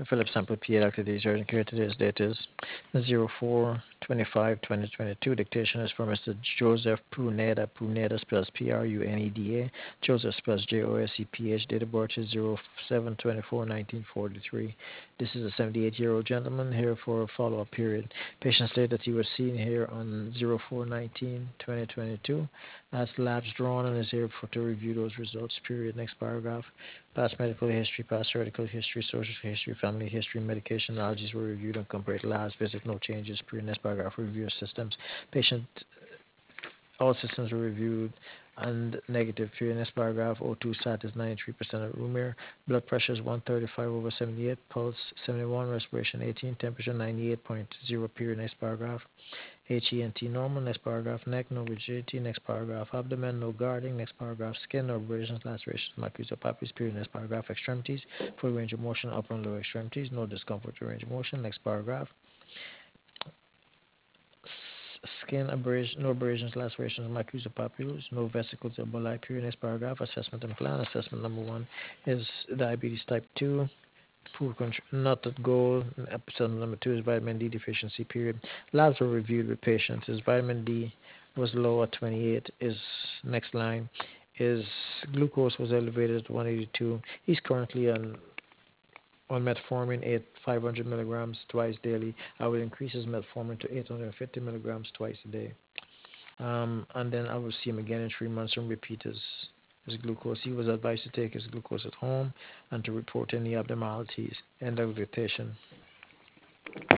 Philip Sample PA Dr. D. Urgent Care. Today's date is 04/25/2022. Dictation is for Mr. Joseph Pruneda. Pruneda spells Pruneda. Joseph spells Joseph. Date of birth is 07/24/1943. This is a 78-year-old gentleman here for a follow-up period. Patient stated that he was seen here on 04/19/2022. That's labs drawn and is here for to review those results. Period. Next paragraph. Past medical history, past surgical history, social history, family history, medication allergies were reviewed and compared. Labs visit, no changes. Period. Next paragraph. Review of systems. Patient, all systems were reviewed and negative. Period. Next paragraph. O2 sat is 93% of room air. Blood pressure is 135/78. Pulse 71. Respiration 18. Temperature 98.0. Period. Next paragraph. HENT normal. Next paragraph. Neck, no rigidity. Next paragraph. Abdomen, no guarding. Next paragraph. Skin, no abrasions, lacerations, macula, papilla. Period. Next paragraph. Extremities, full range of motion, upper and lower extremities, no discomfort or range of motion. Next paragraph. Skin abrasion, no abrasions, lacerations, macula, papules, no vesicles or bulli. Period. Next paragraph. Assessment and plan. Assessment number 1 is diabetes type 2. Food control, not at goal. Episode number 2 is vitamin D deficiency. Period. Labs were reviewed with patients. His vitamin D was low at 28. Is next line. His glucose was elevated at 182. He's currently on metformin at 500 milligrams twice daily. I will increase his metformin to 850 milligrams twice a day. And then I will see him again in 3 months and repeat his glucose. He was advised to take his glucose at home and to report any abnormalities. End of dictation.